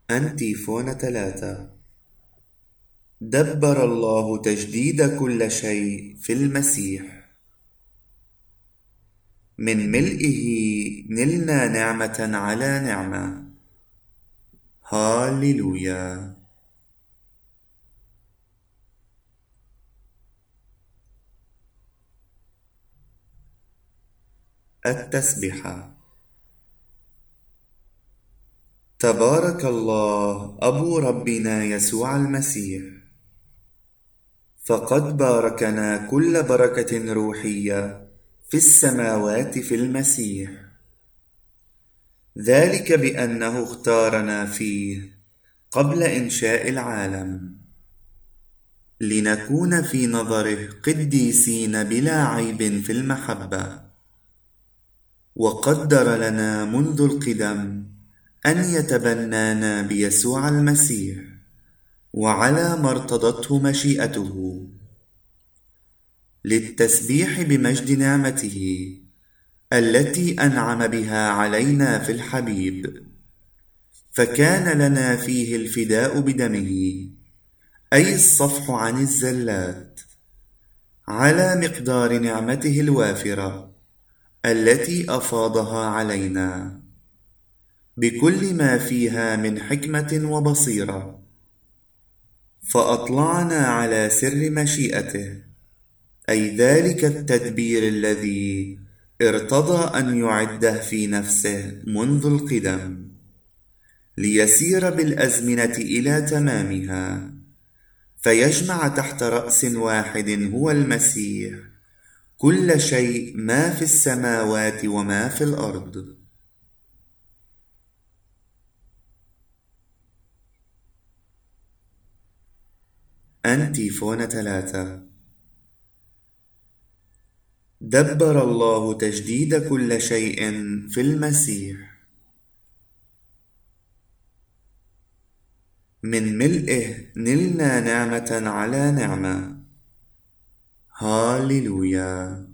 أنتيفون 3. دبر الله تجديد كل شيء في المسيح. من ملئه نلنا نعمة على نعمة. هاليلويا. التسبحة. تبارك الله أبو ربنا يسوع المسيح، فقد باركنا كل بركة روحية في السماوات في المسيح، ذلك بأنه اختارنا فيه قبل إنشاء العالم لنكون في نظره قديسين بلا عيب في المحبة، وقدر لنا منذ القدم أن يتبنانا بيسوع المسيح وعلى ما ارتضته مشيئته، للتسبيح بمجد نعمته التي أنعم بها علينا في الحبيب، فكان لنا فيه الفداء بدمه، أي الصفح عن الزلات، على مقدار نعمته الوافرة التي أفاضها علينا بكل ما فيها من حكمة وبصيرة، فأطلعنا على سر مشيئته، أي ذلك التدبير الذي ارتضى أن يعده في نفسه منذ القدم، ليسير بالأزمنة إلى تمامها، فيجمع تحت رأس واحد هو المسيح كل شيء، ما في السماوات وما في الأرض. أنتيفون 3. دبر الله تجديد كل شيء في المسيح. من ملئه نلنا نعمة على نعمة. هاليلويا.